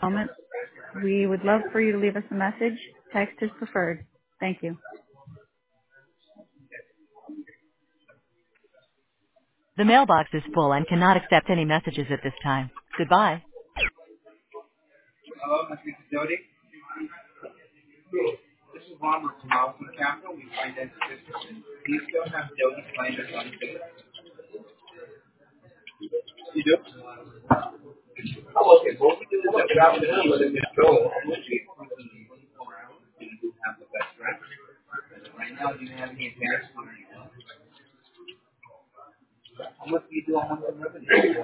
moment. We would love for you to leave us a message. Text is preferred. Thank you. The mailbox is full and cannot accept any messages at this time. Goodbye. Hello, my name is Jody. This is Ron from Mountain Capital. We finance businesses. Do you still have Jody Slanders on Facebook? You do? Oh, okay. What we do is that we have to let it go. Which we around. You do have the best friend. Right now, do you have any advances on anyone? How much do you do on monthly revenue?